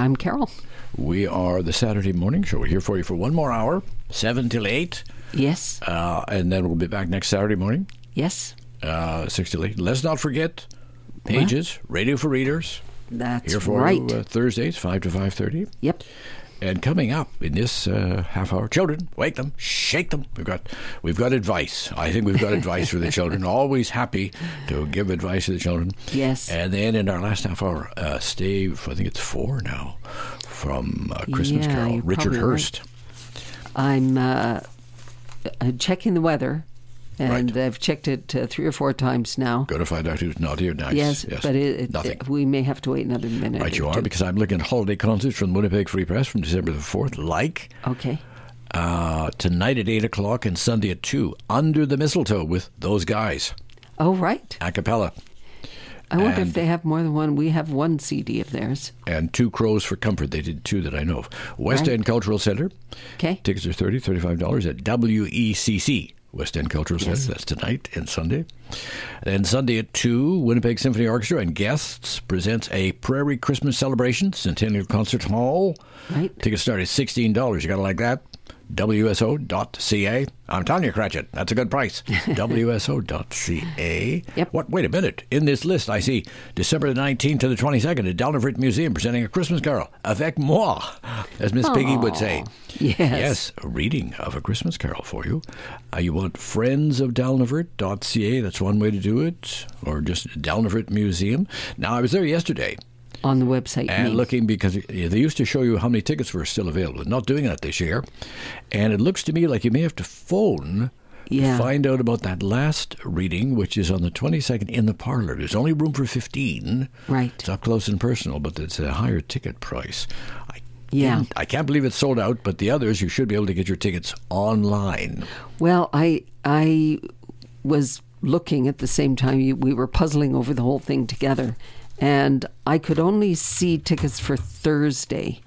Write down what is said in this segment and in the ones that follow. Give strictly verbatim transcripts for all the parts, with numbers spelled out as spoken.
I'm Carol. We are the Saturday Morning Show. We're here for you for one more hour, seven till eight. Yes. Uh, and then we'll be back next Saturday morning, Yes. uh, six till eight. Let's not forget Pages, Radio for Readers. That's Here for right. you, uh, Thursdays, five to five thirty. Yep. And coming up in this uh, half hour, children, wake them, shake them. We've got we've got advice. I think we've got advice for the children. Always happy to give advice to the children. Yes. And then in our last half hour, uh, Steve, I think it's four now, from uh, Christmas Yeah, Carol, you're Richard probably Hurst. I'm uh, uh, checking the weather, and Right. I've checked it uh, three or four times now. Going to find out who's naughty or nice. Yes, but it, it, Nothing. we may have to wait another minute. Right, or you are, two. because I'm looking at holiday concerts from the Winnipeg Free Press from December the fourth, like Okay. uh, tonight at eight o'clock and Sunday at two, Under the Mistletoe with Those Guys, Oh, right. a cappella. I wonder And- if they have more than one. We have one C D of theirs. And Two Crows for Comfort. They did two that I know of. West Right. End Cultural Centre. Okay. Tickets are thirty dollars, thirty-five dollars at W E C C, West End Cultural Yes. Centre. That's tonight and Sunday. Then Sunday at two, Winnipeg Symphony Orchestra and guests presents a Prairie Christmas Celebration, Centennial Concert Hall. Right. Tickets start at sixteen dollars. You got to like that. W S O dot C A. I'm telling you, Cratchit, that's a good price. W S O dot C A. Yep. What? Wait a minute. In this list, I see December the nineteenth to the twenty-second at Delnavert Museum presenting A Christmas Carol, avec moi, as Miss Piggy would say. Yes. Yes, a reading of A Christmas Carol for you. Uh, you want friends of Delnavert dot C A. That's one way to do it. Or just Delnavert Museum. Now, I was there yesterday. On the website. you And mean. looking, because they used to show you how many tickets were still available. Not doing that this year. And it looks to me like you may have to phone Yeah. to find out about that last reading, which is on the twenty-second in the parlor. There's only room for fifteen. Right. It's up close and personal, but it's a higher ticket price. I Yeah. didn't- I can't believe it's sold out, but the others, you should be able to get your tickets online. Well, I I was looking at the same time you, we were puzzling over the whole thing together, and I could only see tickets for Thursday.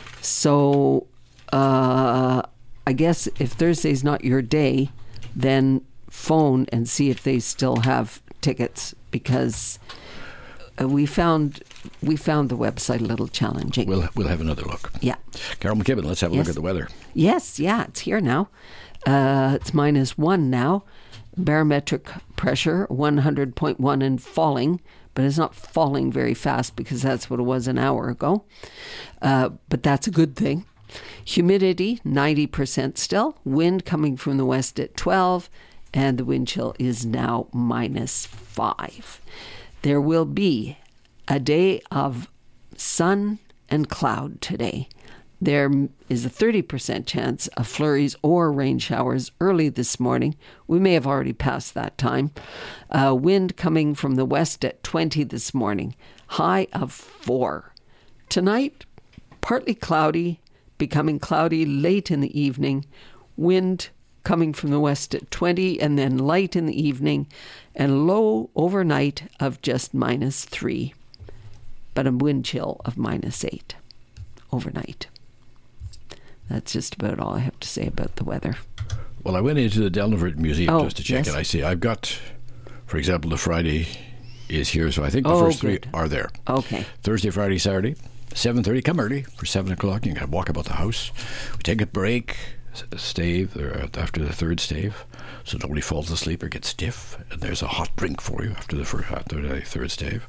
So uh, I guess if Thursday's not your day, then phone and see if they still have tickets, because uh, we found we found the website a little challenging. We'll we'll have another look. yeah. Carol McKibben, let's have a Yes. look at the weather. Yes, yeah, it's here now. Uh, it's minus one now. Barometric pressure, one hundred point one and falling, but it's not falling very fast because that's what it was an hour ago. Uh, but that's a good thing. Humidity, ninety percent still. Wind coming from the west at twelve, and the wind chill is now minus five. There will be a day of sun and cloud today. There is a thirty percent chance of flurries or rain showers early this morning. We may have already passed that time. Uh, wind coming from the west at twenty this morning. High of four. Tonight, partly cloudy, becoming cloudy late in the evening. Wind coming from the west at twenty, and then light in the evening, and low overnight of just minus three. But a wind chill of minus eight overnight. That's just about all I have to say about the weather. Well, I went into the Delnavert Museum Oh, just to check yes. it. I see I've got, for example, the Friday is here, so I think the Oh, first good. three are there. Okay. Thursday, Friday, Saturday, seven thirty. Come early for seven o'clock. You can walk about the house. We take a break, s- stave or after the third stave, so nobody falls asleep or gets stiff. And there's a hot drink for you after the first, after the third stave.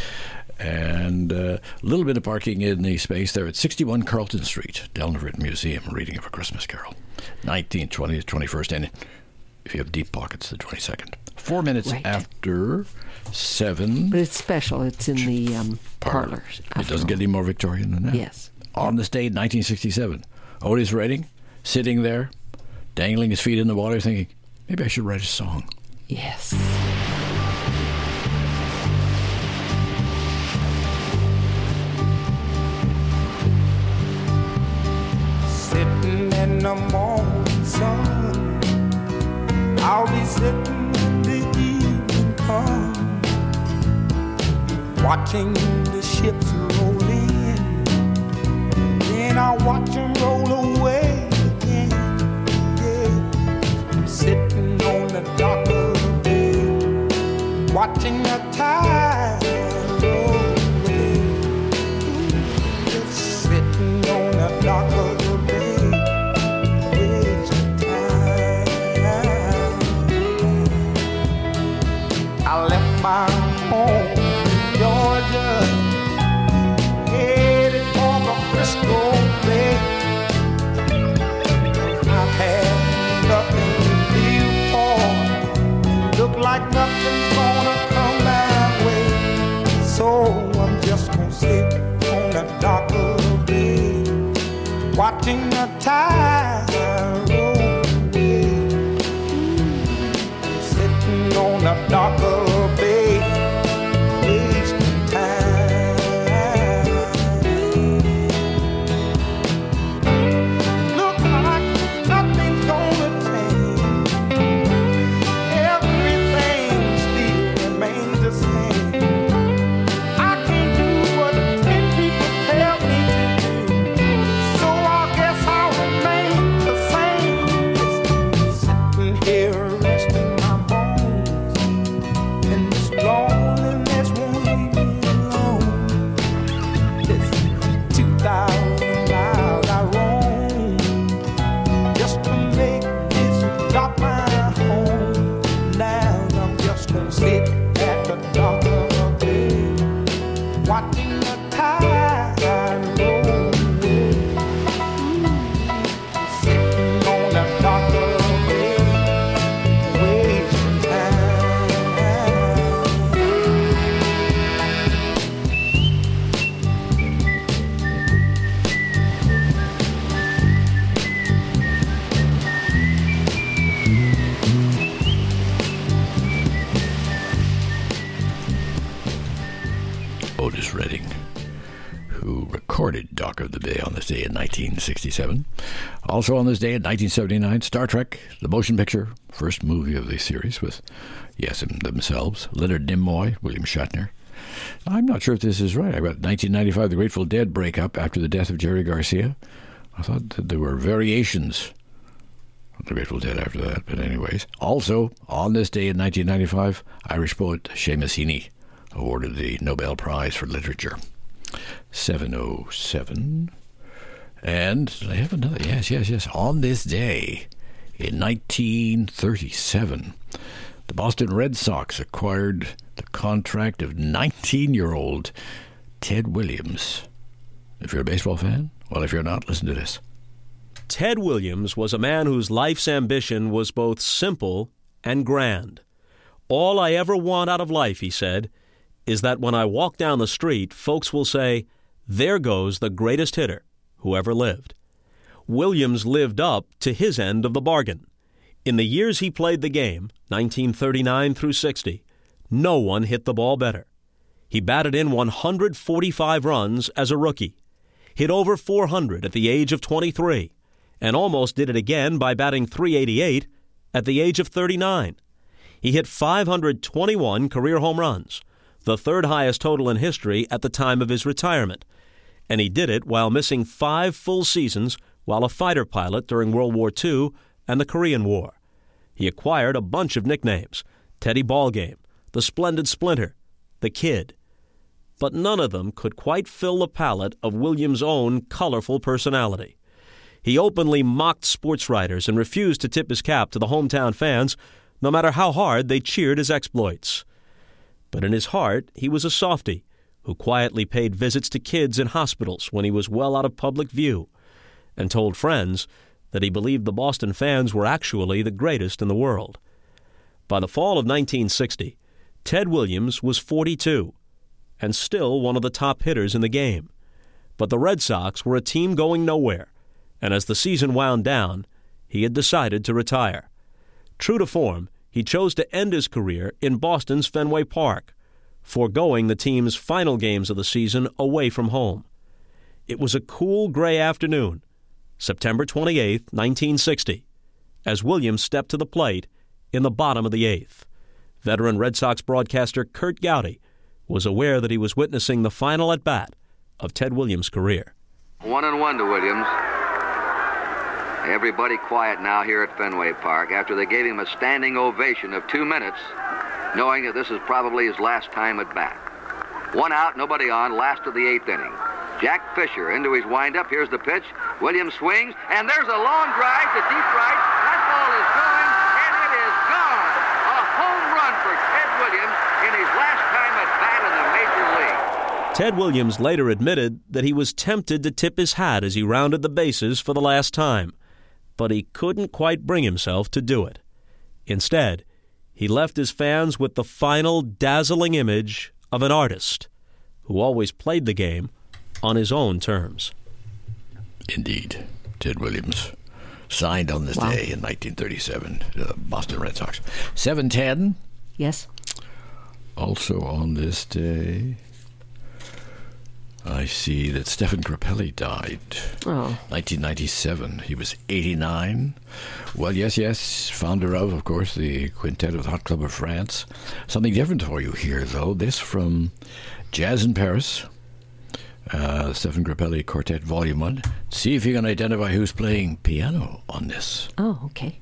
And uh, a little bit of parking in the space there at sixty-one Carlton Street, Delnavert Museum, reading of A Christmas Carol. nineteenth, twentieth, twenty-first, and if you have deep pockets, the twenty-second. Four minutes Right. after seven. But it's special. It's in the um, Parlor. parlors. It doesn't get any more Victorian than that. Yes. On the stage, nineteen sixty-seven. Otis Redding, sitting there, dangling his feet in the water, thinking, maybe I should write a song. Yes. Sitting in the morning sun, I'll be sitting when the evening comes, watching the ships roll in, then I'll watch them roll away again. Yeah. I'm sitting on the dock of the bay, watching the tide roll away. Just watching the tide roll away, sitting on a darker bay, wasting time. Look like nothing's gonna change, everything still remains the same. I can't do what ten people tell me to do, so I guess I'll remain the same. Sitting here resting my bones, and this loneliness won't leave me alone. This two thousand miles I roam just to make this drop my home. Now I'm just gonna sit at the dock of a bay, watching the tide roll away, sitting on the dock of a bay, wasting time. Otis Redding, who recorded Dock of the Bay on this day in nineteen sixty-seven. Also on this day in nineteen seventy-nine, Star Trek, the motion picture, first movie of the series with, yes, themselves, Leonard Nimoy, William Shatner. I'm not sure if this is right. I got nineteen ninety-five, the Grateful Dead breakup after the death of Jerry Garcia. I thought that there were variations of the Grateful Dead after that, but anyways. Also, on this day in nineteen ninety-five, Irish poet Seamus Heaney awarded the Nobel Prize for Literature. seven oh seven. And I have another, yes, yes, yes. On this day, in nineteen thirty-seven, the Boston Red Sox acquired the contract of nineteen-year-old Ted Williams. If you're a baseball fan, well, if you're not, listen to this. Ted Williams was a man whose life's ambition was both simple and grand. All I ever want out of life, he said, is that when I walk down the street, folks will say, there goes the greatest hitter who ever lived. Williams lived up to his end of the bargain. In the years he played the game, nineteen thirty-nine through sixty, no one hit the ball better. He batted in one hundred forty-five runs as a rookie, hit over four hundred at the age of twenty-three, and almost did it again by batting three eighty-eight at the age of thirty-nine. He hit five hundred twenty-one career home runs, the third highest total in history at the time of his retirement, and he did it while missing five full seasons while a fighter pilot during World War Two and the Korean War. He acquired a bunch of nicknames: Teddy Ballgame, the Splendid Splinter, the Kid. But none of them could quite fill the palate of Williams' own colorful personality. He openly mocked sports writers and refused to tip his cap to the hometown fans, no matter how hard they cheered his exploits. But in his heart, he was a softy who quietly paid visits to kids in hospitals when he was well out of public view, and told friends that he believed the Boston fans were actually the greatest in the world. By the fall of nineteen sixty, Ted Williams was forty-two, and still one of the top hitters in the game. But the Red Sox were a team going nowhere, and as the season wound down, he had decided to retire. True to form, he chose to end his career in Boston's Fenway Park, foregoing the team's final games of the season away from home. It was a cool gray afternoon, September twenty-eighth, nineteen sixty, as Williams stepped to the plate in the bottom of the eighth. Veteran Red Sox broadcaster Curt Gowdy was aware that he was witnessing the final at-bat of Ted Williams' career. One and one to Williams. Everybody quiet now here at Fenway Park after they gave him a standing ovation of two minutes, knowing that this is probably his last time at bat. One out, nobody on, last of the eighth inning. Jack Fisher into his windup. Here's the pitch. Williams swings, and there's a long drive to deep right. That ball is going, and it is gone. A home run for Ted Williams in his last time at bat in the Major League. Ted Williams later admitted that he was tempted to tip his hat as he rounded the bases for the last time, but he couldn't quite bring himself to do it. Instead, he left his fans with the final dazzling image of an artist who always played the game on his own terms. Indeed. Ted Williams. Signed on this Wow. day in nineteen thirty-seven, uh, Boston Red Sox. seven ten, Yes. also on this day, I see that Stefan Grappelli died. Oh. nineteen ninety-seven. He was eighty-nine. Well, yes, yes. Founder of, of course, the Quintet of the Hot Club of France. Something different for you here, though. This from Jazz in Paris. Uh, Stefan Grappelli Quartet Volume one. See if you can identify who's playing piano on this. Oh, okay.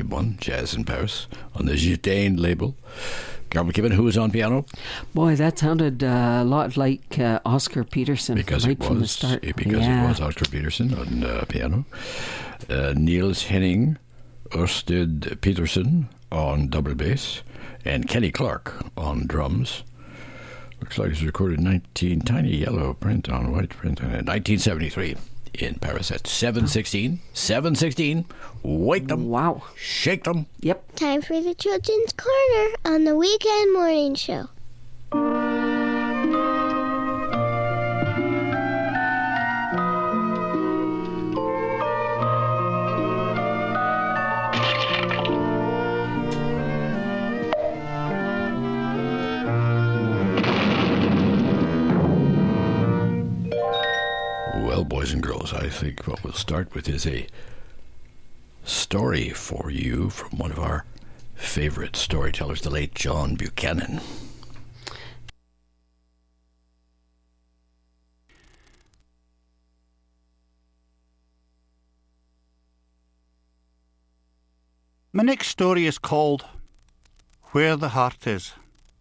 good one, Jazz in Paris, on the Gitane label. Carol McKibben, who was on piano? Boy, that sounded uh, a lot like uh, Oscar Peterson Because right it was, from the start. Because yeah. it was Oscar Peterson on uh, piano. Uh, Niels Henning, Ørsted Peterson on double bass, and Kenny Clark on drums. Looks like it's recorded in nineteen tiny yellow print on white print in nineteen seventy-three in Paris at seven sixteen. seven sixteen. Wake them. Wow. Shake them. Yep. Time for the Children's Corner on the Weekend Morning Show. Well, boys and girls, I think what we'll start with is a story for you from one of our favorite storytellers, the late John Buchanan. My next story is called Where the Heart Is.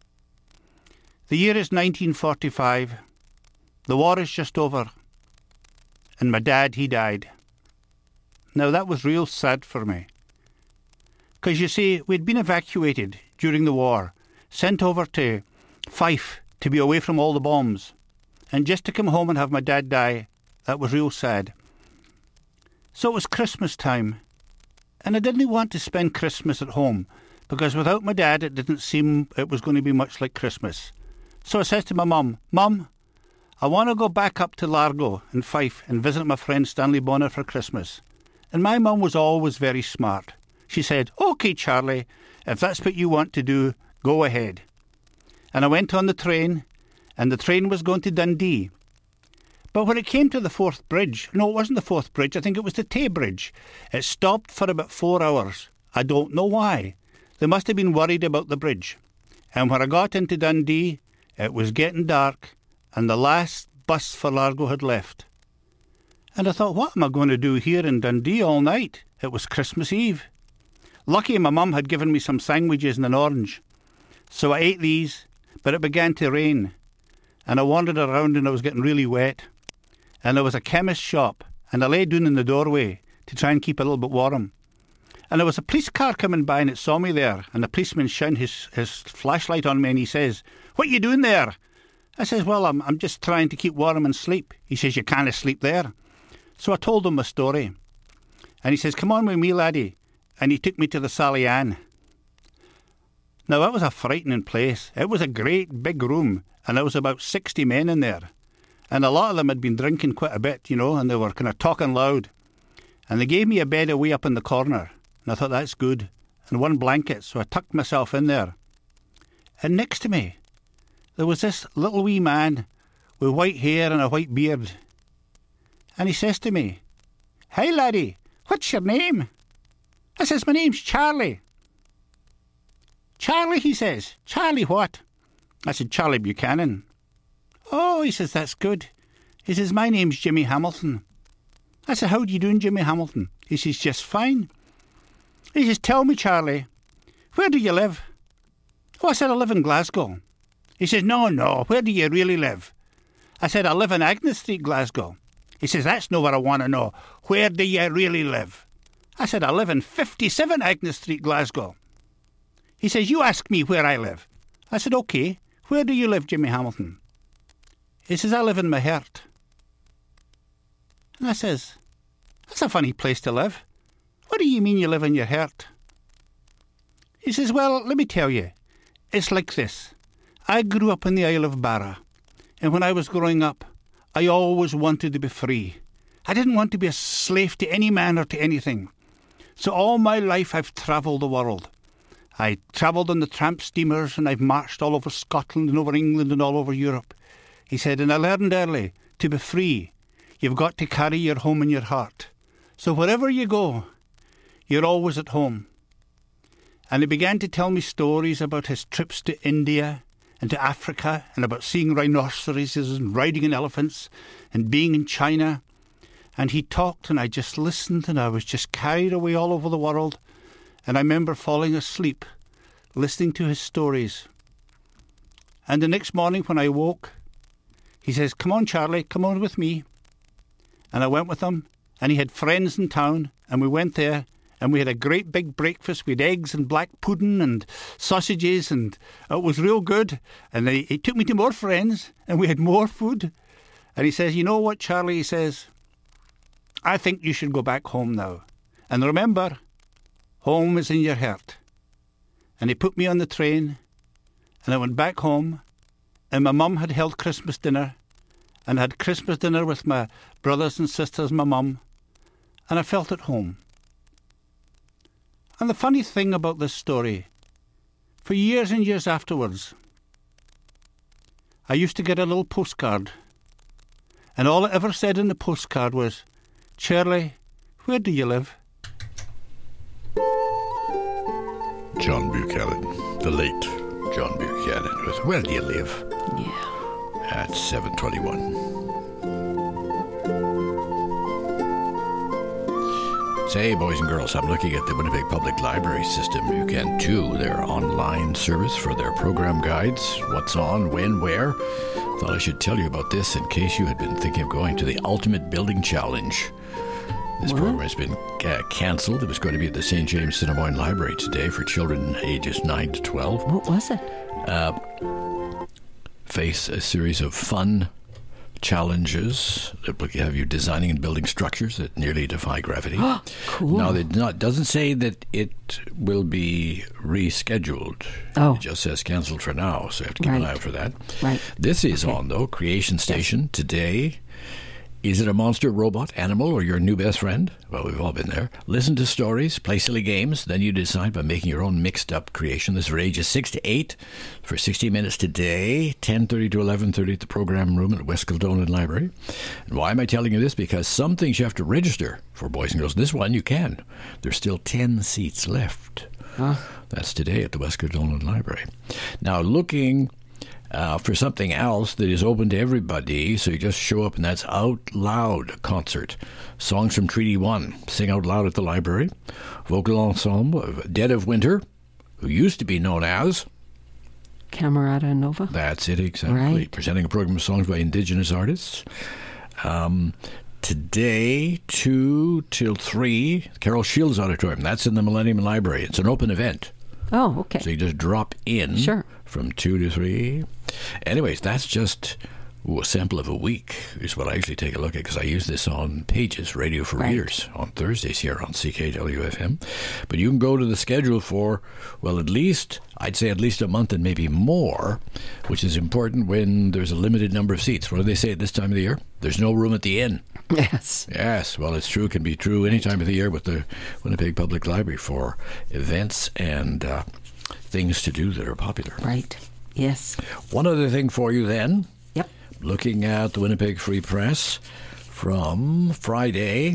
The year is nineteen forty-five. The war is just over. And my dad, he died. Now that was real sad for me. Because you see, we'd been evacuated during the war, sent over to Fife to be away from all the bombs. And just to come home and have my dad die, that was real sad. So it was Christmas time. And I didn't want to spend Christmas at home, because without my dad it didn't seem it was going to be much like Christmas. So I says to my mum, Mum, I want to go back up to Largo in Fife and visit my friend Stanley Bonner for Christmas. And my mum was always very smart. She said, OK, Charlie, if that's what you want to do, go ahead. And I went on the train, and the train was going to Dundee. But when it came to the Forth Bridge, no, it wasn't the Forth Bridge, I think it was the Tay Bridge, it stopped for about four hours. I don't know why. They must have been worried about the bridge. And when I got into Dundee, it was getting dark, and the last bus for Largo had left. And I thought, what am I going to do here in Dundee all night? It was Christmas Eve. Lucky my mum had given me some sandwiches and an orange. So I ate these, but it began to rain. And I wandered around and I was getting really wet. And there was a chemist shop, and I lay down in the doorway to try and keep a little bit warm. And there was a police car coming by and it saw me there, and the policeman shined his, his flashlight on me and he says, "What are you doing there?" I says, "Well, I'm I'm just trying to keep warm and sleep." He says, "You can't sleep there." So I told him my story. And he says, "Come on with me, laddie." And he took me to the Sally Ann. Now, that was a frightening place. It was a great big room, and there was about sixty men in there. And a lot of them had been drinking quite a bit, you know, and they were kind of talking loud. And they gave me a bed away up in the corner. And I thought, that's good. And one blanket, so I tucked myself in there. And next to me, there was this little wee man with white hair and a white beard. And he says to me, "Hey, laddie, what's your name?" I says, "My name's Charlie." "Charlie," he says. "Charlie what?" I said, "Charlie Buchanan." "Oh," he says, "that's good." He says, "My name's Jimmy Hamilton." I said, "How do you doing, Jimmy Hamilton?" He says, "Just fine." He says, "Tell me, Charlie, where do you live?" Oh, I said, "I live in Glasgow." He says, "No, no, where do you really live?" I said, "I live in Agnes Street, Glasgow." He says, "That's not what I want to know. Where do you really live?" I said, "I live in fifty-seven Agnes Street, Glasgow." He says, "You ask me where I live." I said, "OK, where do you live, Jimmy Hamilton?" He says, "I live in my heart." And I says, "That's a funny place to live. What do you mean you live in your heart?" He says, "Well, let me tell you. It's like this. I grew up in the Isle of Barra, and when I was growing up, I always wanted to be free. I didn't want to be a slave to any man or to anything. So all my life I've travelled the world. I travelled on the tramp steamers, and I've marched all over Scotland and over England and all over Europe." He said, "And I learned early, to be free, you've got to carry your home in your heart. So wherever you go, you're always at home." And he began to tell me stories about his trips to India and to Africa, and about seeing rhinoceroses and riding on elephants and being in China. And he talked, and I just listened, and I was just carried away all over the world. And I remember falling asleep, listening to his stories. And the next morning when I woke, he says, "Come on, Charlie, come on with me." And I went with him, and he had friends in town, and we went there, and we had a great big breakfast with eggs and black pudding and sausages, and it was real good. And he, he took me to more friends, and we had more food. And he says, "You know what, Charlie?" He says, "I think you should go back home now. And remember, home is in your heart." And he put me on the train, and I went back home, and my mum had held Christmas dinner, and I had Christmas dinner with my brothers and sisters, my mum, and I felt at home. And the funny thing about this story, for years and years afterwards, I used to get a little postcard, and all it ever said in the postcard was, "Charlie, where do you live?" John Buchanan, the late John Buchanan, with "Where do you live?" Yeah. At seven twenty-one. Say, boys and girls, I'm looking at the Winnipeg Public Library system. You can too. Their online service for their program guides. What's on, when, where. Thought I should tell you about this in case you had been thinking of going to the Ultimate Building Challenge. This What? program has been uh, cancelled. It was going to be at the Saint James Cinnamon Library today for children ages nine to twelve. What was it? Uh, face a series of fun challenges that will have you designing and building structures that nearly defy gravity. Cool. Now, it not, doesn't say that it will be rescheduled. Oh. It just says cancelled for now, so you have to keep an Right. eye out for that. Right. This is Okay. on, though, Creation Station today. Is it a monster, robot, animal, or your new best friend? Well, we've all been there. Listen to stories, play silly games, then you decide by making your own mixed-up creation. This is for ages six to eight for sixty minutes today, ten thirty to eleven thirty at the program room at West Kildonan Library. And why am I telling you this? Because some things you have to register for, boys and girls. This one you can. There's still ten seats left. Huh? That's today at the West Kildonan Library. Now, looking uh, for something else that is open to everybody, so you just show up, and that's Out Loud concert. Songs from Treaty One, sing out loud at the library. Vocal ensemble of Dead of Winter, who used to be known as... Camerata Nova? That's it, exactly. Right. Presenting a program of songs by Indigenous artists. Um, today, two till three, Carol Shields Auditorium. That's in the Millennium Library. It's an open event. Oh, okay. So you just drop in Sure. from two to three. Anyways, that's just ooh, a sample of a week is what I usually take a look at, because I use this on Pages, Radio for Right. Readers, on Thursdays here on C K W F M. But you can go to the schedule for, well, at least, I'd say at least a month and maybe more, which is important when there's a limited number of seats. What do they say at this time of the year? There's no room at the inn. Yes. Yes, well, it's true. It can be true any time of the year with the Winnipeg Public Library for events and uh, things to do that are popular. Right. Yes. One other thing for you then, Yep. looking at the Winnipeg Free Press from Friday,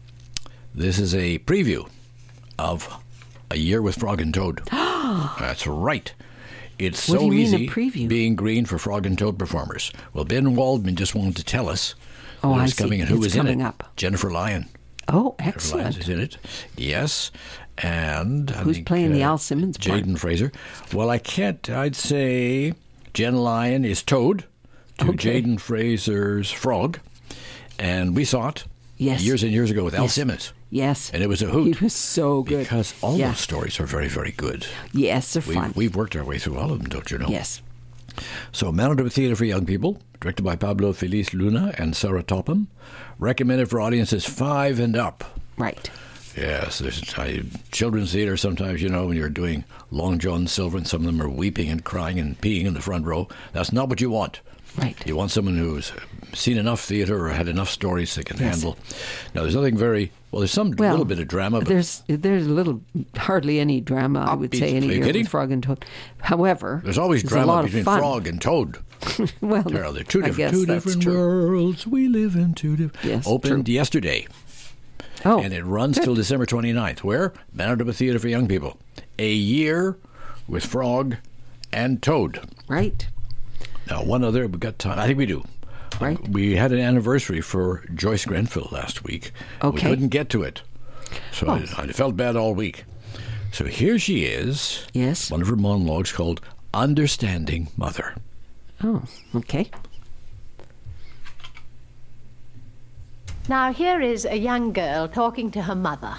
this is a preview of A Year with Frog and Toad. That's right. It's What so do you mean, a easy preview? being green for Frog and Toad performers. Well, Ben Waldman just wanted to tell us Oh, what I was see. coming and who It's was in coming it. up. Jennifer Lyon. Oh, Jennifer Lyons excellent. is in it. Yes. And I Who's think, playing the uh, Al Simmons part? Jaden Fraser. Well, I can't. I'd say Jen Lyon is Toad to Okay. Jaden Fraser's Frog. And we saw it Yes. years and years ago with Al Yes. Simmons. Yes. And it was a hoot. He was so good. Because all Yeah. those stories are very, very good. Yes, they're We've, fun. we've worked our way through all of them, don't you know? Yes. So, Manitoba Theatre for Young People, directed by Pablo Feliz Luna and Sarah Topham, recommended for audiences five and up. Right. Yes, there's uh, children's theatre sometimes, you know, when you're doing Long John Silver and some of them are weeping and crying and peeing in the front row. That's not what you want. Right. You want someone who's seen enough theatre or had enough stories they can Yes. handle. Now, there's nothing very, well, there's some Well, little bit of drama, but There's there's little, hardly any drama, I would Upbeat. say, any Are you year kidding? with Frog and Toad. However, there's always a drama lot between of fun. Frog and Toad. Well, There are two I different, guess two that's different true. worlds. We live in two different. Yes, Opened true. yesterday. Oh, And it runs good. till December twenty-ninth. Where? Manitoba Theatre for Young People. A Year with Frog and Toad. Right. Now, one other, we've got time. I think we do. Right. Uh, we had an anniversary for Joyce Grenfell last week. We Okay. couldn't get to it. So Oh. I, I felt bad all week. So here she is. Yes. One of her monologues called Understanding Mother. Oh, okay. Now, here is a young girl talking to her mother.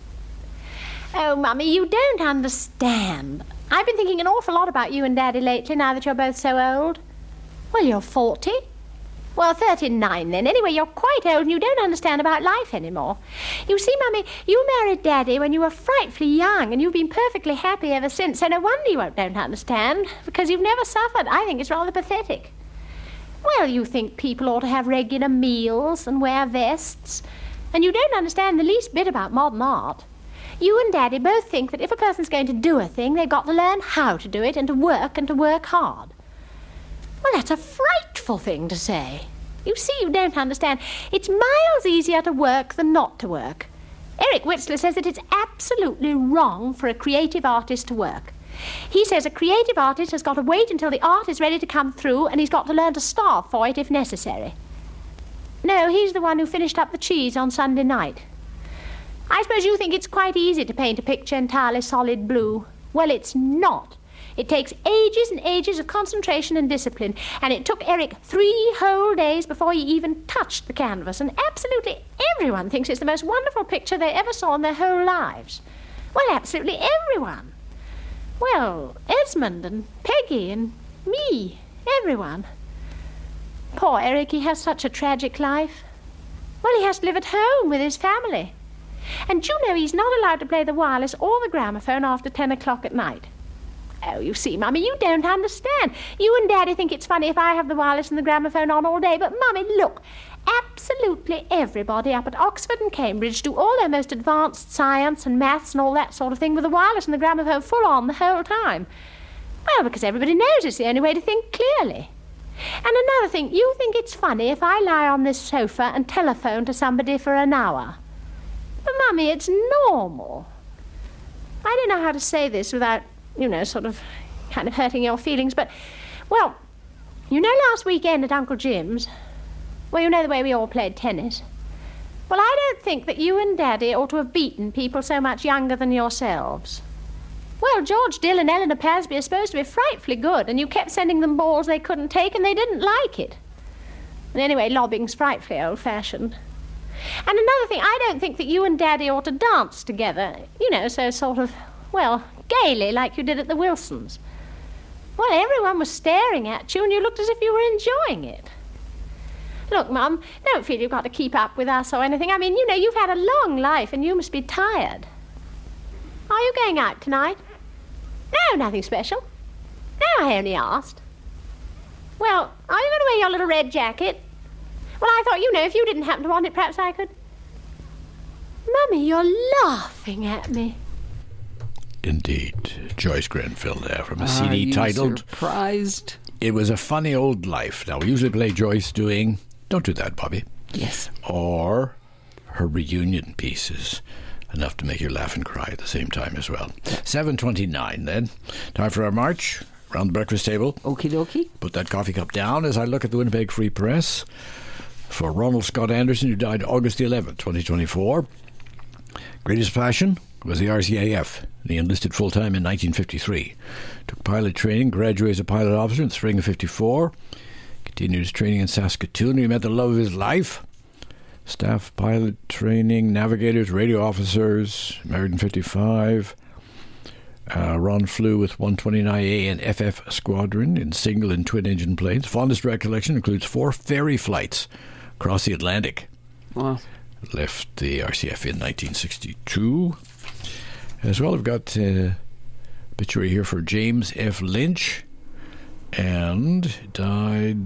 Oh, Mummy, you don't understand. I've been thinking an awful lot about you and Daddy lately, now that you're both so old. Well, you're forty. Well, thirty-nine then. Anyway, you're quite old and you don't understand about life anymore. You see, Mummy, you married Daddy when you were frightfully young and you've been perfectly happy ever since, so no wonder you don't understand, because you've never suffered. I think it's rather pathetic. Well, you think people ought to have regular meals and wear vests, and you don't understand the least bit about modern art. You and Daddy both think that if a person's going to do a thing, they've got to learn how to do it and to work and to work hard. Well, that's a frightful thing to say. You see, you don't understand. It's miles easier to work than not to work. Eric Whistler says that it's absolutely wrong for a creative artist to work. He says a creative artist has got to wait until the art is ready to come through, and he's got to learn to starve for it if necessary. No, he's the one who finished up the cheese on Sunday night. I suppose you think it's quite easy to paint a picture entirely solid blue. Well, it's not. It takes ages and ages of concentration and discipline, and it took Eric three whole days before he even touched the canvas, and absolutely everyone thinks it's the most wonderful picture they ever saw in their whole lives. Well, absolutely everyone. Well, Esmond and Peggy and me, everyone. Poor Eric, he has such a tragic life. Well, he has to live at home with his family. And you know he's not allowed to play the wireless or the gramophone after ten o'clock at night. Oh, you see, Mummy, you don't understand. You and Daddy think it's funny if I have the wireless and the gramophone on all day, but, Mummy, look, absolutely everybody up at Oxford and Cambridge do all their most advanced science and maths and all that sort of thing with the wireless and the gramophone full on the whole time. Well, because everybody knows it's the only way to think clearly. And another thing, you think it's funny if I lie on this sofa and telephone to somebody for an hour. But, Mummy, it's normal. I don't know how to say this without, you know, sort of kind of hurting your feelings, but, well, you know last weekend at Uncle Jim's? Well, you know the way we all played tennis. Well, I don't think that you and Daddy ought to have beaten people so much younger than yourselves. Well, George Dill and Eleanor Pasby are supposed to be frightfully good, and you kept sending them balls they couldn't take, and they didn't like it. And anyway, lobbing's frightfully old-fashioned. And another thing, I don't think that you and Daddy ought to dance together, you know, so sort of, well, gaily like you did at the Wilsons. Well, everyone was staring at you, and you looked as if you were enjoying it. Look, Mum, don't feel you've got to keep up with us or anything. I mean, you know, you've had a long life, and you must be tired. Are you going out tonight? No, nothing special. No, I only asked. Well, are you going to wear your little red jacket? Well, I thought, you know, if you didn't happen to want it, perhaps I could... Mummy, you're laughing at me. Indeed. Joyce Grenfell there from a Are C D you titled... surprised? It Was a Funny Old Life. Now, we usually play Joyce doing... Don't do that, Bobby. Yes. Or her reunion pieces. Enough to make you laugh and cry at the same time as well. seven twenty-nine then. Time for our march around the breakfast table. Okie dokie. Put that coffee cup down as I look at the Winnipeg Free Press. For Ronald Scott Anderson, who died August the eleventh, twenty twenty-four. Greatest passion was the R C A F. He enlisted full-time in nineteen fifty-three. Took pilot training, graduated as a pilot officer in the spring of fifty-four. Continued his training in Saskatoon. He met the love of his life. Staff pilot training, navigators, radio officers, married in fifty-five. Uh, Ron flew with one twenty-nine A and F F Squadron in single and twin-engine planes. Fondest recollection includes four ferry flights across the Atlantic. Wow. Left the R C F in nineteen sixty-two. As well, I've got a obituary here for James F. Lynch, and died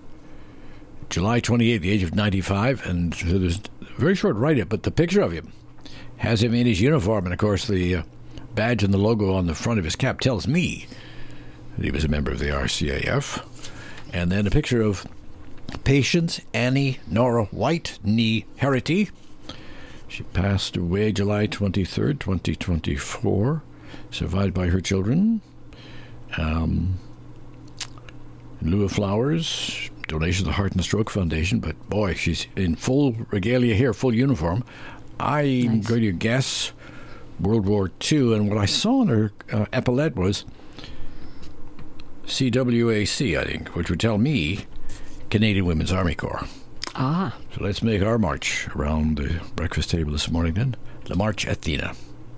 July twenty-eighth, the age of ninety-five, and so there's a very short write-up, but the picture of him has him in his uniform, and of course the uh, badge and the logo on the front of his cap tells me that he was a member of the R C A F. And then a picture of Patience Annie Nora White, nee Herity. She passed away July twenty-third, twenty twenty-four, survived by her children. Um, in lieu of flowers, donation to the Heart and Stroke Foundation, but boy, she's in full regalia here, full uniform. I'm Nice. going to guess World War Two, and what I saw on her uh, epaulette was C W A C, I think, which would tell me Canadian Women's Army Corps. Ah. So let's make our march around the breakfast table this morning then. La Marche Athena.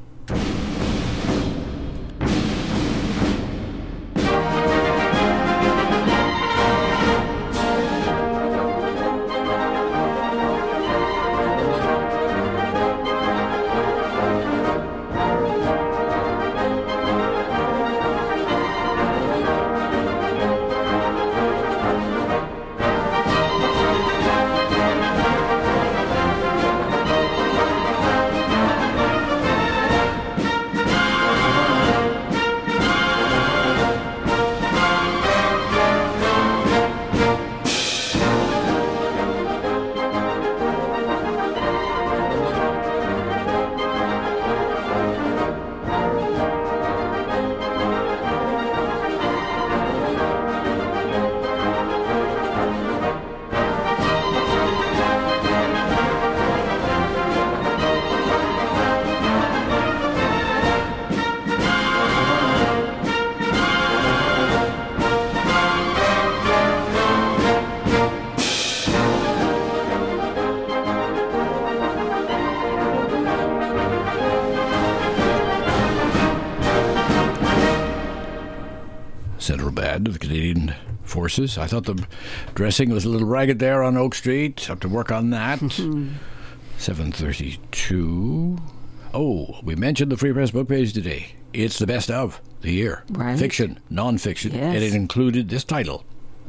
Central Band of the Canadian Forces. I thought the dressing was a little ragged there on Oak Street. Have to work on that. seven thirty-two. Oh, we mentioned the Free Press book page today. It's the best of the year. Right. Fiction, non-fiction. Yes. And it included this title.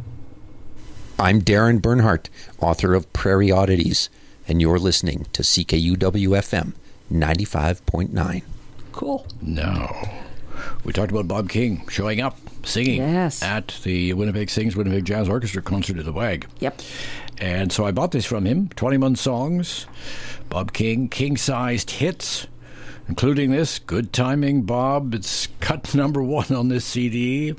I'm Darren Bernhardt, author of Prairie Oddities, and you're listening to C K U W F M ninety-five point nine. Cool. Now, we talked about Bob King showing up, singing Yes. at the Winnipeg Sings Winnipeg Jazz Orchestra concert at the W A G. Yep. And so I bought this from him, twenty-one songs, Bob King, king-sized hits, including this, Good Timing, Bob. It's cut number one on this C D.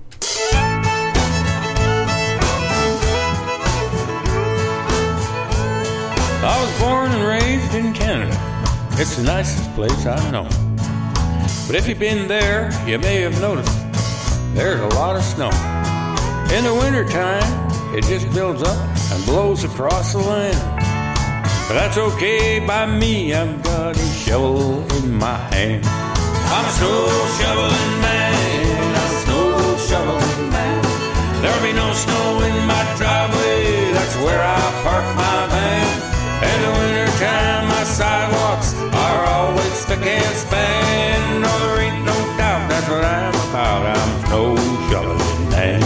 I was born and raised in Canada. It's the nicest place I know. But if you've been there, you may have noticed there's a lot of snow. In the wintertime, it just builds up and blows across the land. But that's okay by me, I've got a shovel in my hand. I'm a snow shoveling man, I'm a snow shoveling man. There'll be no snow in my driveway, that's where I park my van. In the wintertime, my sidewalks are always thick and span. No, there ain't no doubt that's what I'm about. I'm a snow shoveling man.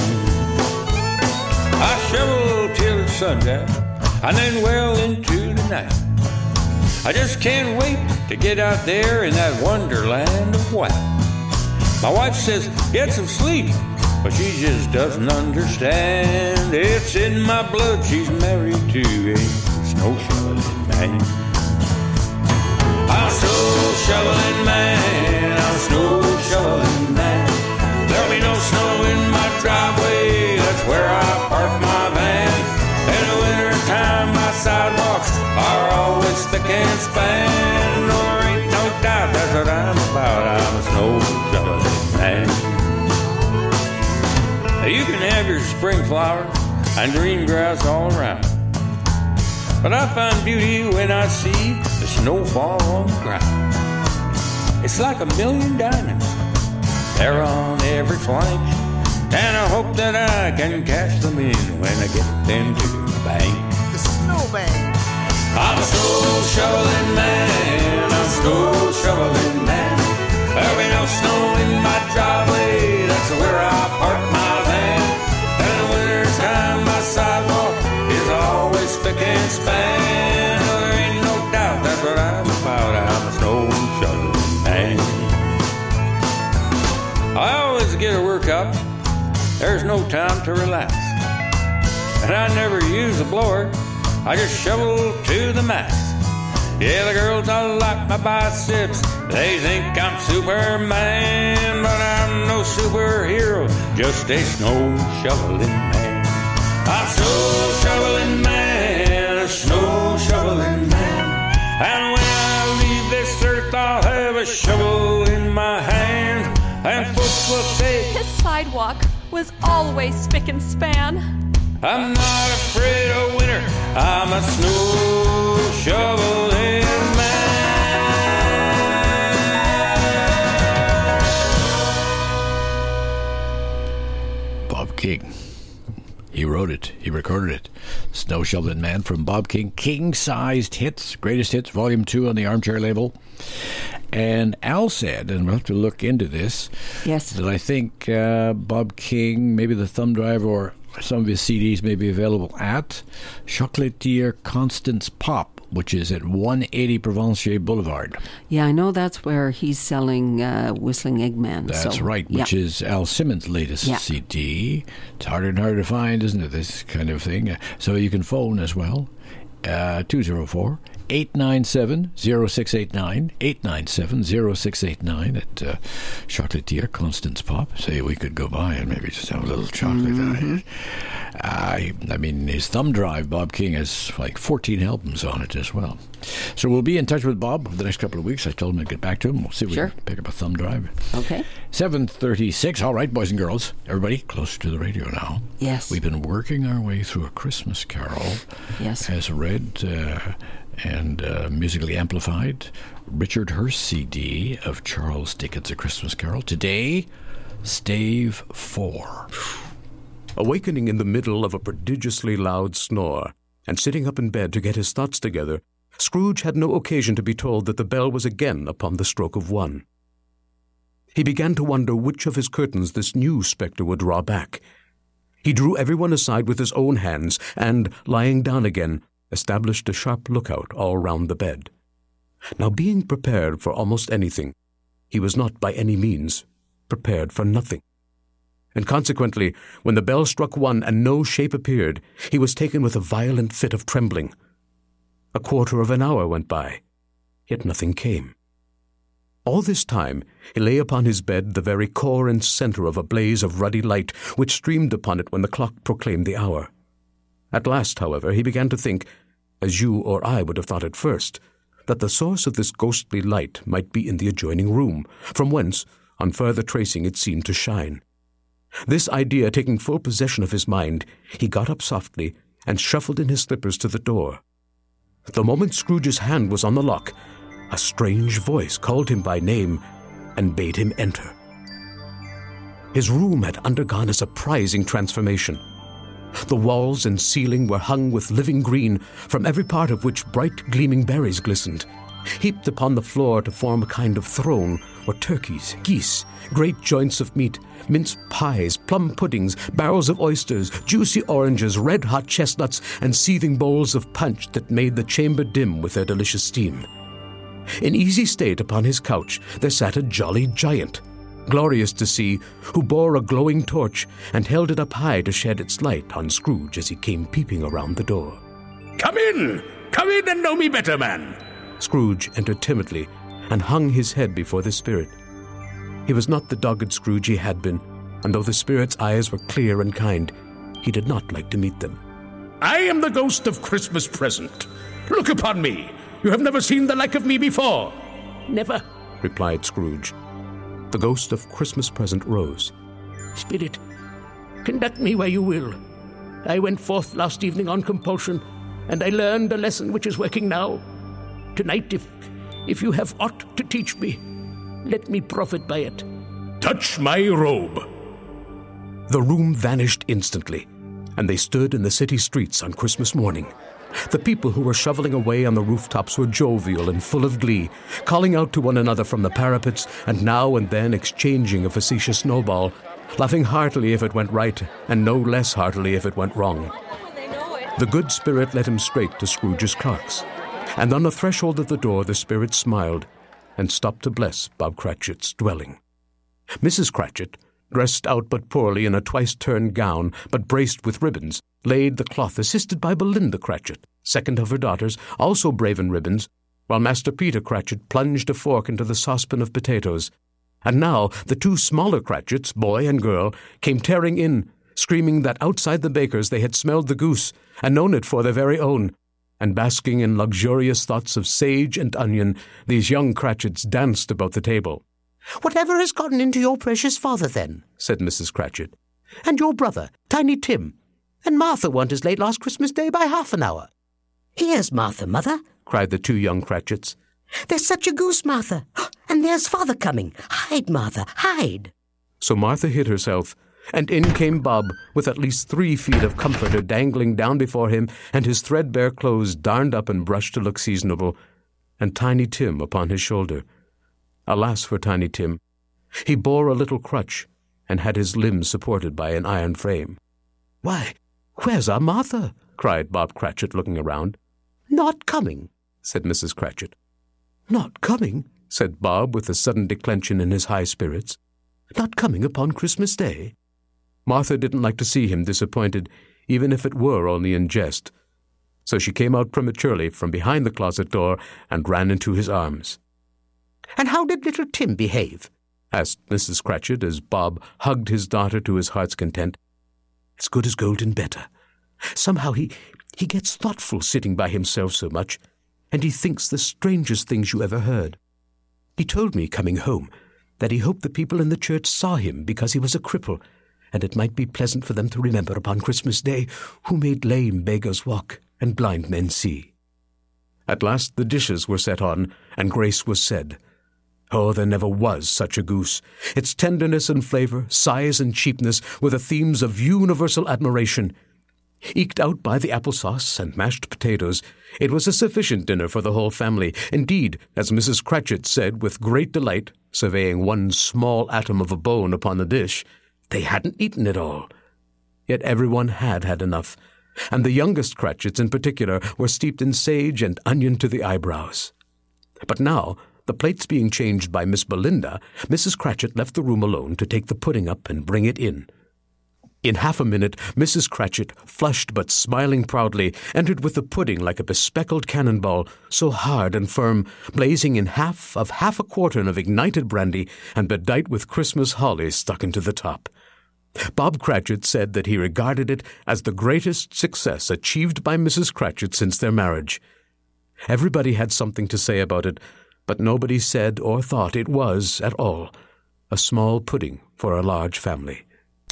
I shovel till the sundown, and then well into the night. I just can't wait to get out there in that wonderland of white. My wife says, get some sleep, but she just doesn't understand. It's in my blood, she's married to a snow shoveling man. I'm a snow shoveling man, I'm a snow shoveling man. There'll be no snow in my driveway, that's where I park my van. In the wintertime, my sidewalks are always thick and span. No, there ain't no doubt that's what I'm about. I'm a snow shoveling man. Now, you can have your spring flowers and green grass all around, but I find beauty when I see the snow fall on the ground. It's like a million diamonds, they're on every flank, and I hope that I can cash them in when I get them to the bank. The snowbank. I'm a snow shoveling man, I'm a snow shoveling man. There'll be no snow in my driveway, that's where I park my van. In the wintertime, my sidewalk is always thick and span. Oh, there ain't no doubt that's what I'm about. I'm a snow shoveling man. I always get a workout, there's no time to relax. And I never use a blower, I just shovel to the max. Yeah, the girls all like my biceps, they think I'm Superman. But I'm no superhero, just a snow shoveling man. I'm a snow shoveling man, a snow shoveling man. And when I leave this earth, I'll have a a shovel in my hand, and folks will say his sidewalk was always spick and span. I'm not afraid of winter, I'm a snow shoveling man. Bob King. He wrote it. He recorded it. Snow Shoveling Man from Bob King. King-sized hits. Greatest Hits, Volume two on the Armchair label. And Al said, and we'll have to look into this, yes, that I think uh, Bob King, maybe the thumb drive or some of his C Ds may be available at Chocolatier Constance Pop, which is at one eighty Provincier Boulevard. Yeah, I know that's where he's selling uh, Whistling Eggman. That's so, right, which yeah. is Al Simmons' latest yeah. C D. It's harder and harder to find, isn't it, this kind of thing? So you can phone as well, uh, two oh four, eight nine seven, oh six eight nine, eight nine seven, oh six eight nine at uh, Chocolatier Constance Pop. Say we could go by and maybe just have a little chocolate. Mm-hmm. I, I mean, his thumb drive, Bob King, has like fourteen albums on it as well. So we'll be in touch with Bob for the next couple of weeks. I told him to get back to him. We'll see if sure. we can pick up a thumb drive. Okay. seven thirty-six. All right, boys and girls. Everybody, closer to the radio now. Yes. We've been working our way through A Christmas Carol. Yes. As read uh, and uh, musically amplified. Richard Hurst C D of Charles Dickens' A Christmas Carol. Today, Stave four. Awakening in the middle of a prodigiously loud snore, and sitting up in bed to get his thoughts together, Scrooge had no occasion to be told that the bell was again upon the stroke of one. He began to wonder which of his curtains this new spectre would draw back. He drew everyone aside with his own hands, and, lying down again, established a sharp lookout all round the bed. Now, being prepared for almost anything, he was not by any means prepared for nothing. And consequently, when the bell struck one and no shape appeared, he was taken with a violent fit of trembling. A quarter of an hour went by, yet nothing came. All this time he lay upon his bed, the very core and centre of a blaze of ruddy light which streamed upon it when the clock proclaimed the hour. At last, however, he began to think, as you or I would have thought at first, that the source of this ghostly light might be in the adjoining room, from whence, on further tracing, it seemed to shine. This idea taking full possession of his mind, he got up softly and shuffled in his slippers to the door. The moment Scrooge's hand was on the lock, a strange voice called him by name and bade him enter. His room had undergone a surprising transformation. The walls and ceiling were hung with living green, from every part of which bright gleaming berries glistened. Heaped upon the floor to form a kind of throne were turkeys, geese, great joints of meat, mince pies, plum puddings, barrels of oysters, juicy oranges, red-hot chestnuts, and seething bowls of punch that made the chamber dim with their delicious steam. In easy state upon his couch there sat a jolly giant, glorious to see, who bore a glowing torch and held it up high to shed its light on Scrooge as he came peeping around the door. "Come in! Come in and know me better, man!" Scrooge entered timidly and hung his head before the spirit. He was not the dogged Scrooge he had been, and though the spirit's eyes were clear and kind, he did not like to meet them. "I am the ghost of Christmas Present. Look upon me. You have never seen the like of me before." "Never," replied Scrooge. The ghost of Christmas Present rose. "Spirit, conduct me where you will. I went forth last evening on compulsion, and I learned a lesson which is working now. Tonight, if, if you have aught to teach me, let me profit by it." "Touch my robe." The room vanished instantly, and they stood in the city streets on Christmas morning. The people who were shoveling away on the rooftops were jovial and full of glee, calling out to one another from the parapets, and now and then exchanging a facetious snowball, laughing heartily if it went right, and no less heartily if it went wrong. The good spirit led him straight to Scrooge's clerks, and on the threshold of the door the spirit smiled, and stopped to bless Bob Cratchit's dwelling. Missus Cratchit, dressed out but poorly in a twice-turned gown, but braced with ribbons, laid the cloth, assisted by Belinda Cratchit, second of her daughters, also brave in ribbons, while Master Peter Cratchit plunged a fork into the saucepan of potatoes. And now the two smaller Cratchits, boy and girl, came tearing in, screaming that outside the baker's they had smelled the goose, and known it for their very own, and basking in luxurious thoughts of sage and onion, these young Cratchits danced about the table. "Whatever has gotten into your precious father, then?" said Missus Cratchit. "And your brother, Tiny Tim? And Martha weren't as late last Christmas Day by half an hour." "Here's Martha, Mother," cried the two young Cratchits. "There's such a goose, Martha. And there's Father coming. Hide, Martha, hide." So Martha hid herself, and in came Bob with at least three feet of comforter dangling down before him, and his threadbare clothes darned up and brushed to look seasonable, and Tiny Tim upon his shoulder. Alas for Tiny Tim! He bore a little crutch, and had his limbs supported by an iron frame. "Why, where's our Martha?" cried Bob Cratchit, looking around. "Not coming," said Missus Cratchit. "Not coming?" said Bob, with a sudden declension in his high spirits. "Not coming upon Christmas Day?" Martha didn't like to see him disappointed, even if it were only in jest. So she came out prematurely from behind the closet door and ran into his arms. "And how did little Tim behave?" asked Missus Cratchit as Bob hugged his daughter to his heart's content. "As good as gold and better. Somehow he, he gets thoughtful sitting by himself so much, and he thinks the strangest things you ever heard. He told me, coming home, that he hoped the people in the church saw him because he was a cripple, and it might be pleasant for them to remember upon Christmas Day who made lame beggars walk and blind men see." At last the dishes were set on, and grace was said. Oh, there never was such a goose. Its tenderness and flavour, size and cheapness were the themes of universal admiration. Eked out by the applesauce and mashed potatoes, it was a sufficient dinner for the whole family. Indeed, as Missus Cratchit said with great delight, surveying one small atom of a bone upon the dish, they hadn't eaten it all. Yet everyone had had enough, and the youngest Cratchits in particular were steeped in sage and onion to the eyebrows. But now, the plates being changed by Miss Belinda, Missus Cratchit left the room alone to take the pudding up and bring it in. In half a minute, Missus Cratchit, flushed but smiling proudly, entered with the pudding like a bespeckled cannonball, so hard and firm, blazing in half of half a quartern of ignited brandy, and bedight with Christmas holly stuck into the top. Bob Cratchit said that he regarded it as the greatest success achieved by Missus Cratchit since their marriage. Everybody had something to say about it, but nobody said or thought it was, at all, a small pudding for a large family.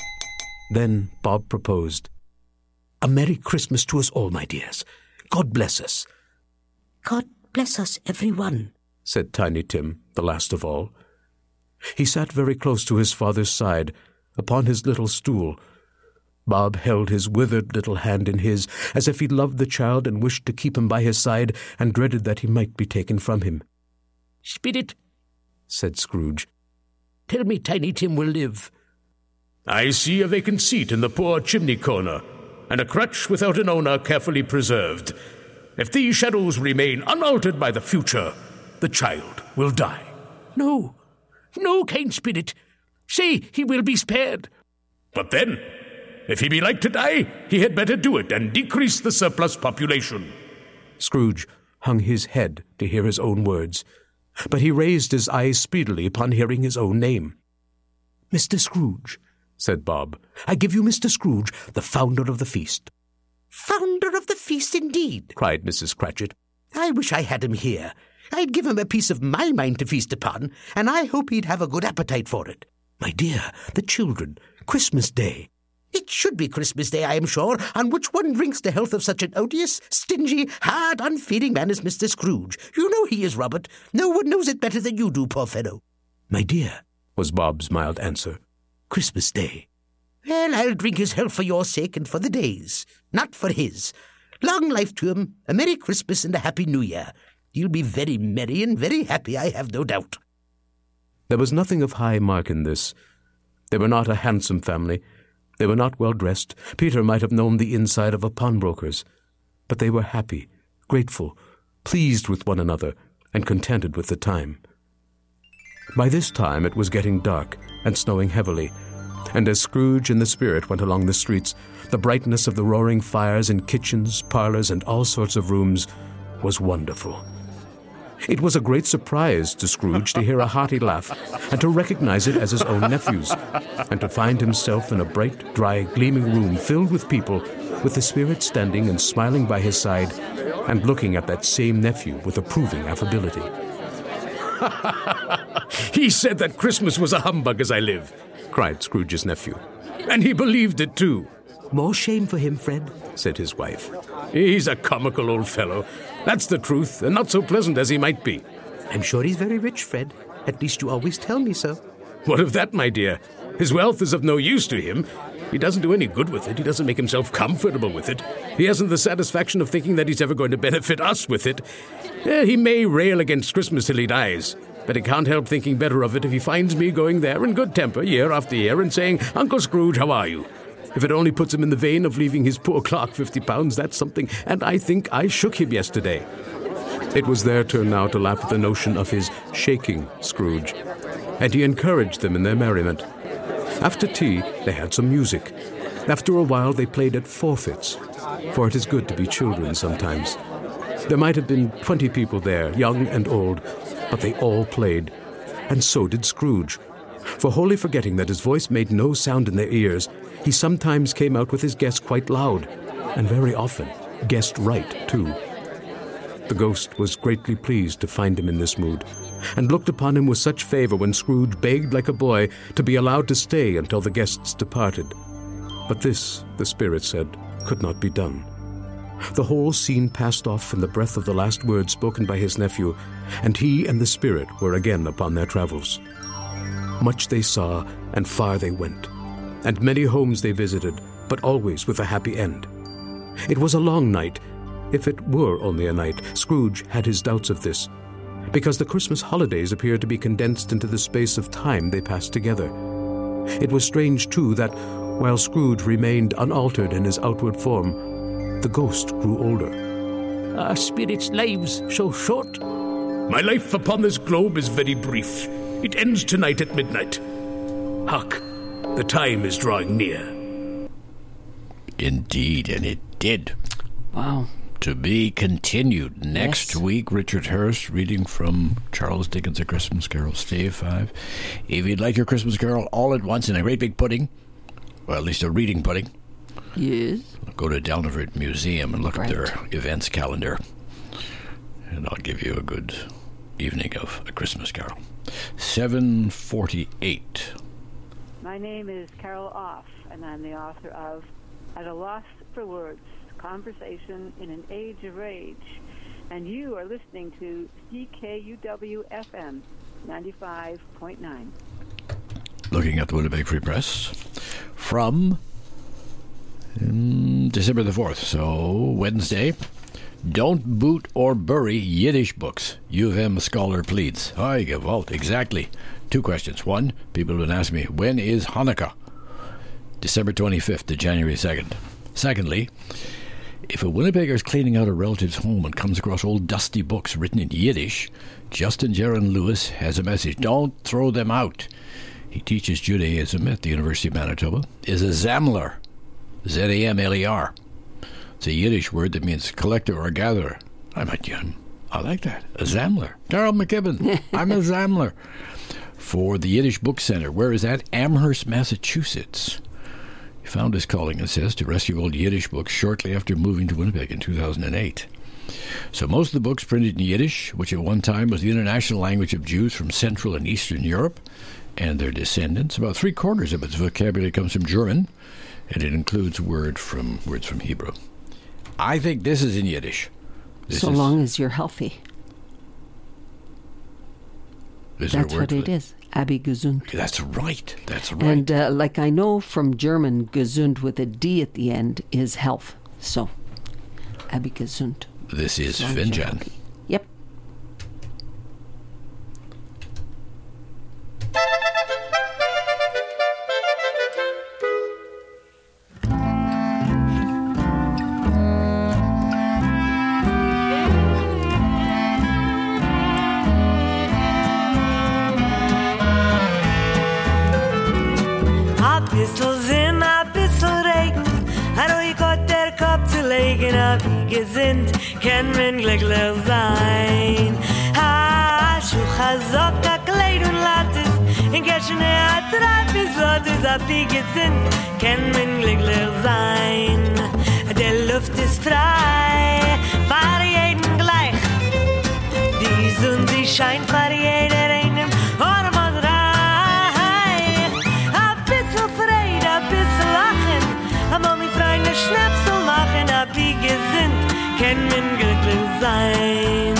Then Bob proposed. "A Merry Christmas to us all, my dears. God bless us." "God bless us, every one," said Tiny Tim, the last of all. He sat very close to his father's side, upon his little stool. Bob held his withered little hand in his, as if he loved the child and wished to keep him by his side, and dreaded that he might be taken from him. "Spirit," said Scrooge, "tell me Tiny Tim will live." "I see a vacant seat in the poor chimney corner, and a crutch without an owner carefully preserved. If these shadows remain unaltered by the future, the child will die." "No, no, kind spirit. Say he will be spared." "But then, if he be like to die, he had better do it and decrease the surplus population." Scrooge hung his head to hear his own words, but he raised his eyes speedily upon hearing his own name. "Mister Scrooge," said Bob, "I give you Mister Scrooge, the founder of the feast." "Founder of the feast, indeed," cried Missus Cratchit. "I wish I had him here. I'd give him a piece of my mind to feast upon, and I hope he'd have a good appetite for it. My dear, the children, Christmas Day. It should be Christmas Day, I am sure, on which one drinks the health of such an odious, stingy, hard, unfeeling man as Mister Scrooge. You know he is, Robert. No one knows it better than you do, poor fellow." "My dear," was Bob's mild answer, "Christmas Day." "Well, I'll drink his health for your sake and for the day's, not for his. Long life to him, a Merry Christmas and a Happy New Year. You'll be very merry and very happy, I have no doubt." There was nothing of high mark in this. They were not a handsome family. They were not well dressed. Peter might have known the inside of a pawnbroker's. But they were happy, grateful, pleased with one another, and contented with the time. By this time it was getting dark and snowing heavily, and as Scrooge and the Spirit went along the streets, the brightness of the roaring fires in kitchens, parlors, and all sorts of rooms was wonderful. It was a great surprise to Scrooge to hear a hearty laugh, and to recognize it as his own nephew's, and to find himself in a bright, dry, gleaming room filled with people with the spirit standing and smiling by his side and looking at that same nephew with approving affability. He said that Christmas was a humbug as I live, cried Scrooge's nephew. And he believed it too. More shame for him, Fred, said his wife. He's a comical old fellow. That's the truth, and not so pleasant as he might be. I'm sure he's very rich, Fred. At least you always tell me so. What of that, my dear? His wealth is of no use to him. He doesn't do any good with it. He doesn't make himself comfortable with it. He hasn't the satisfaction of thinking that he's ever going to benefit us with it. Eh, he may rail against Christmas till he dies, but he can't help thinking better of it if he finds me going there in good temper year after year and saying, Uncle Scrooge, how are you? If it only puts him in the vein of leaving his poor clerk fifty pounds, that's something, and I think I shook him yesterday. It was their turn now to laugh at the notion of his shaking Scrooge, and he encouraged them in their merriment. After tea, they had some music. After a while, they played at forfeits, for it is good to be children sometimes. There might have been twenty people there, young and old, but they all played, and so did Scrooge. For wholly forgetting that his voice made no sound in their ears, he sometimes came out with his guess quite loud, and very often guessed right, too. The ghost was greatly pleased to find him in this mood, and looked upon him with such favor when Scrooge begged like a boy to be allowed to stay until the guests departed. But this, the spirit said, could not be done. The whole scene passed off in the breath of the last words spoken by his nephew, and he and the spirit were again upon their travels. Much they saw, and far they went, and many homes they visited, but always with a happy end. It was a long night. If it were only a night, Scrooge had his doubts of this, because the Christmas holidays appeared to be condensed into the space of time they passed together. It was strange, too, that while Scrooge remained unaltered in his outward form, the ghost grew older. Our spirits' lives so short. My life upon this globe is very brief. It ends tonight at midnight. Hark, the time is drawing near. Indeed, and it did. Wow. To be continued. Next yes. week, Richard Hurst reading from Charles Dickens' A Christmas Carol, Stave five. If you'd like your Christmas Carol all at once in a great big pudding, or at least a reading pudding, yes, go to Downford Museum and look right. at their events calendar, and I'll give you a good evening of A Christmas Carol. seven forty-eight. My name is Carol Off, and I'm the author of At a Loss for Words, Conversation in an Age of Rage. And you are listening to C K U W F M ninety-five point nine. Looking at the Winnipeg Free Press from um, December the fourth, so Wednesday. Don't boot or bury Yiddish books. U of M scholar pleads. I give out. Exactly. Two questions. One, people have been asking me, when is Hanukkah? December twenty-fifth to January second. Secondly, if a Winnipegger is cleaning out a relative's home and comes across old dusty books written in Yiddish, Justin Jaron Lewis has a message. Don't throw them out. He teaches Judaism at the University of Manitoba, is a Zamler, Z A M L E R. It's a Yiddish word that means collector or gatherer. I might, yeah, I like that. A Zamler. Darrell McKibben. I'm a Zamler. For the Yiddish Book Center. Where is that? Amherst, Massachusetts. He found his calling, it says, to rescue old Yiddish books shortly after moving to Winnipeg in two thousand eight. So most of the books printed in Yiddish, which at one time was the international language of Jews from Central and Eastern Europe and their descendants. About three quarters of its vocabulary comes from German, and it includes word from words from Hebrew. I think this is in Yiddish. This so is, long as you're healthy. Is That's there a word what it is. Abi gesund. That's right. That's right. And uh, like I know from German, gesund with a D at the end is health. So, Abi gesund. This is Finjan. Yep. Gesinnt, kann man glücklich sein. Ha, schuch hazok a kleid und lattes, in Geschne a treibis lottes, ab die gesinnt, kann man glücklich sein. Luft ist frei, für jeden gleich. Die Sonne, die scheint für jeder einem Arm und Reich. A bisschen Freude, a bisschen Lachen, a Mami Freunde Schnäpsel machen, a wie gesinnt, kann man glücklich sein.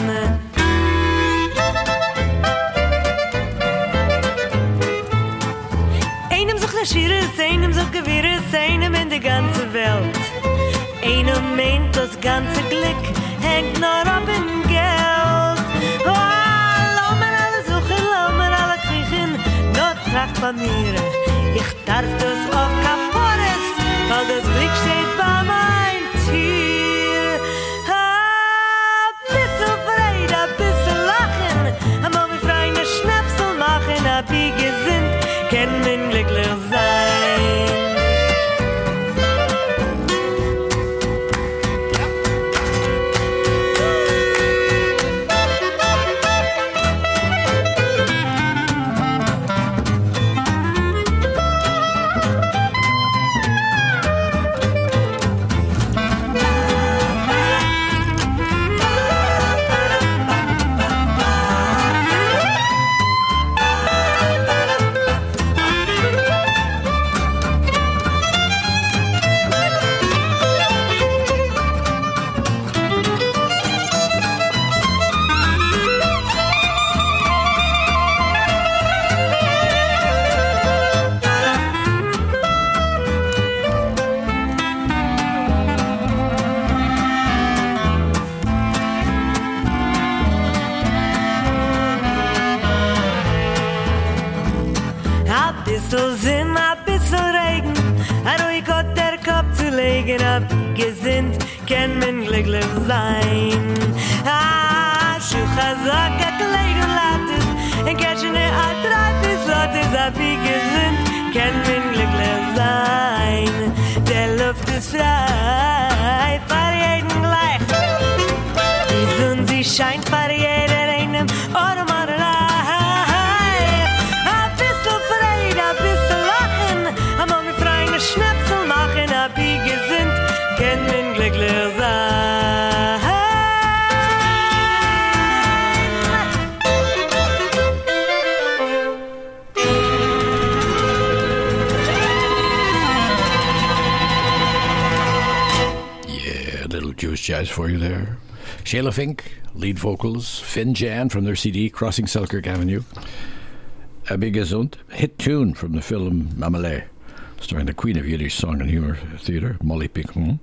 Einem sucht der Schieres, einem sucht Gewirres, einem in die ganze Welt. Einem meint das ganze Glück hängt nur ab im Geld. Oh, lau mir alle suchen, lau mir alle kriechen, nur tracht bei mir. Ich darf das auf Kapores, weil das Glück steht bei mein Tier. A bisschen Freude, a bisschen Lachen, a Mami Freunde Schnäpsel machen, a wie gesinnt, kann man glücklich sein. Gesinnt, kann man glücklich sein. Ah, Schuchazak, a Kleid und Lattes, ein Kätchen, a Tratis, Lottes, a wie gesinnt, kann man glücklich sein. Der Luft ist frei, für jeden gleich. Die Sonne, sie scheint für jeder einem Arm und Reich. A bisschen Freude, a bisschen Lachen, a Mami Freunde Schnäpsel machen, a wie gesinnt, kann man glücklich sein. Yeah, a little Jewish jazz for you there. Sheila Fink, lead vocals. Finn Jan from their C D, Crossing Selkirk Avenue. Abi Gesund, hit tune from the film Mamalé, starring the queen of Yiddish song and humor theater, Molly Picon.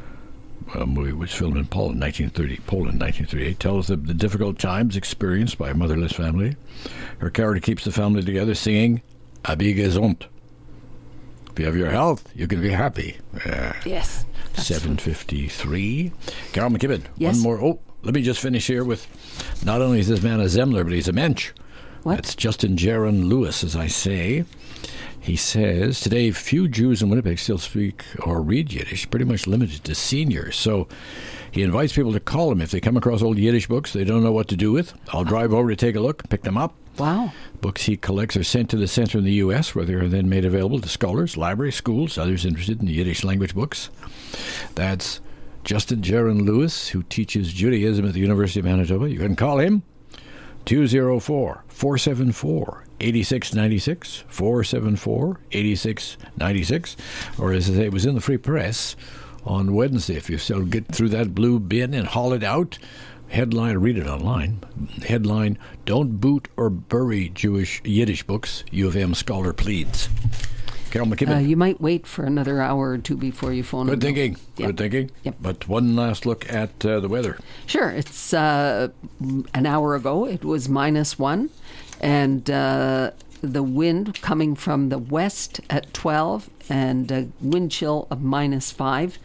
A movie which filmed in Poland, nineteen thirty, Poland, nineteen thirty-eight, tells of the difficult times experienced by a motherless family. Her character keeps the family together, singing "Abi gesund." If you have your health, you can be happy. Uh, yes. seven fifty-three. Carol McKibben, yes. One more. Oh, let me just finish here with, not only is this man a Zemmler, but he's a mensch. What? That's Justin Jaron Lewis, as I say. He says, today few Jews in Winnipeg still speak or read Yiddish, pretty much limited to seniors. So he invites people to call him if they come across old Yiddish books they don't know what to do with. I'll drive over to take a look, pick them up. Wow. Books he collects are sent to the center in the U S, where they are then made available to scholars, libraries, schools, others interested in the Yiddish language books. That's Justin Jaron Lewis, who teaches Judaism at the University of Manitoba. You can call him two oh four, four seven four, eight six nine six, four seven four, eight six nine six, or as I say, it was in the Free Press on Wednesday. If you still get through that blue bin and haul it out, headline, read it online, headline, "Don't boot or bury Jewish Yiddish books, U of M scholar pleads." Carol McKibben. Uh, you might wait for another hour or two before you phone. Good thinking. Yep. Good thinking. Yep. But one last look at uh, the weather. Sure. It's uh, an hour ago. It was minus one, and uh, the wind coming from the west at twelve, and a wind chill of minus five.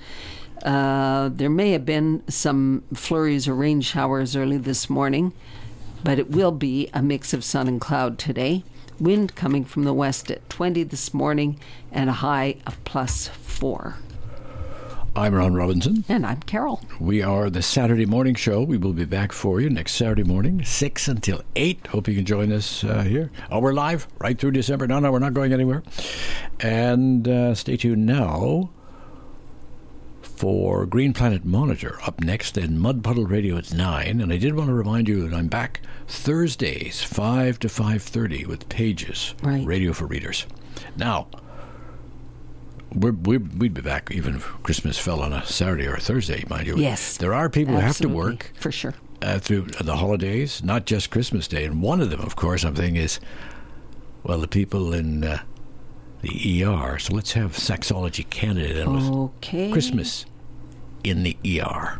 Uh, there may have been some flurries or rain showers early this morning, but it will be a mix of sun and cloud today. Wind coming from the west at twenty this morning, and a high of plus four. I'm Ron Robinson. And I'm Carol. We are the Saturday Morning Show. We will be back for you next Saturday morning, six until eight. Hope you can join us uh, here. Oh, we're live right through December. No, no, we're not going anywhere. And uh, stay tuned now for Green Planet Monitor up next, then Mud Puddle Radio at nine. And I did want to remind you that I'm back Thursdays, five to five thirty with Pages, right. Radio for Readers. Now, we're, we're, we'd be back even if Christmas fell on a Saturday or a Thursday, mind you. Yes. There are people Absolutely. who have to work. For sure. Uh, through the holidays, not just Christmas Day. And one of them, of course, I'm thinking is, well, the people in uh, the E R. So let's have Sexology Canada and with Okay. Christmas in the E R.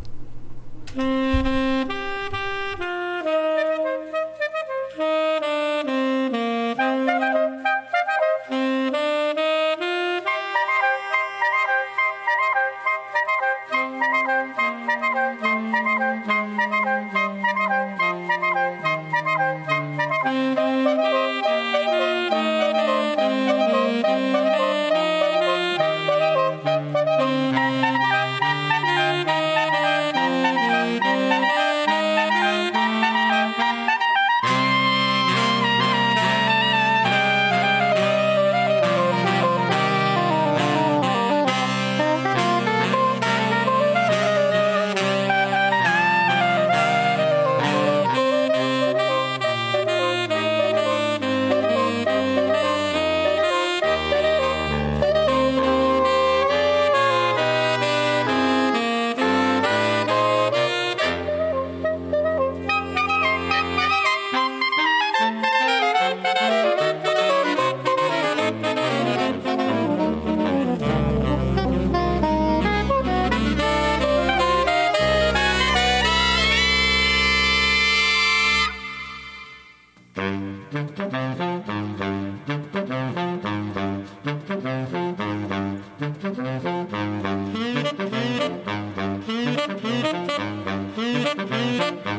Thank you.